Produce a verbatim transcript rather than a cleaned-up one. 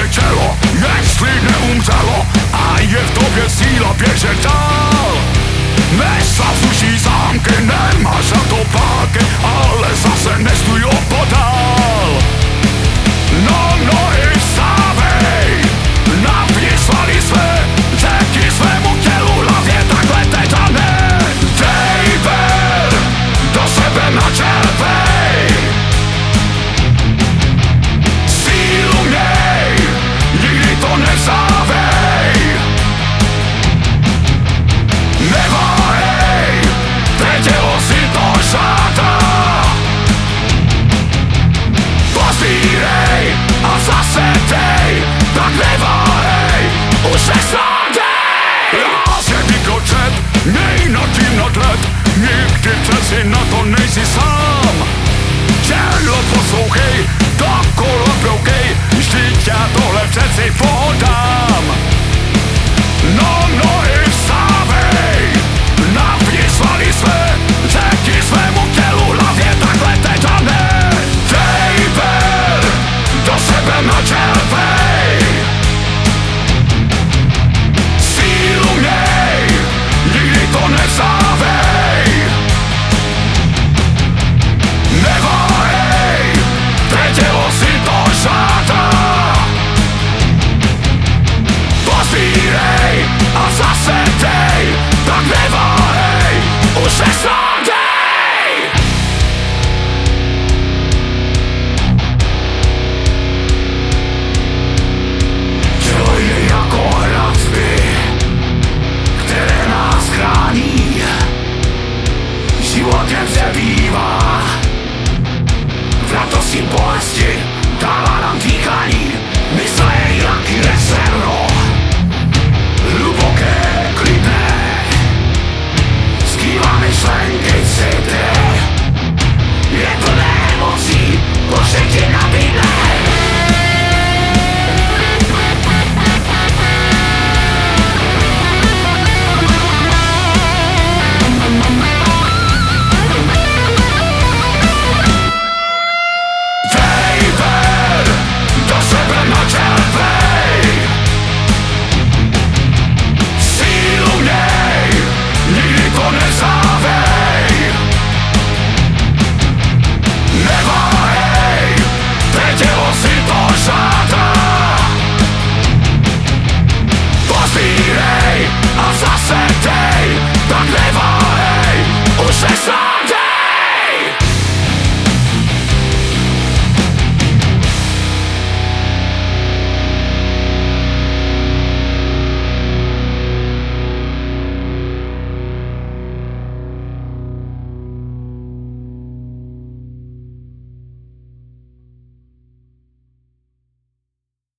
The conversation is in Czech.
tělo, jestli neumřelo a je v tobě síla běžet dál. Nezavřuší zámky, nemáš na to páky, ale zase nestůj opodál. No, no i vstávej, napni svaly své, řekni svému tělu hlavě takhle teď a ne. Dej ven, do sebe načerpej, sílu měj, nikdy to nevzdávej. Neváhej, tvé tělo si to žádá. Pozbírej a zase dej, tak neváhej, už nesnádej. Ráz kočet, měj nad tím nadhled, nikdy přeci na to nejsi sám. Tělo poslouchej, dokola broukej, vždyť já tohle přeci podám. No, no i vstávej, napni svaly své, řekni svému tělu hlavě takhle teď a ne. Dej ven, do sebe načerpej, sílu měj, nikdy to nevzdávej. Neváhej, tvé tělo si to žádá. Pozbírej a zase dej, tak neváhej, už nesnádej.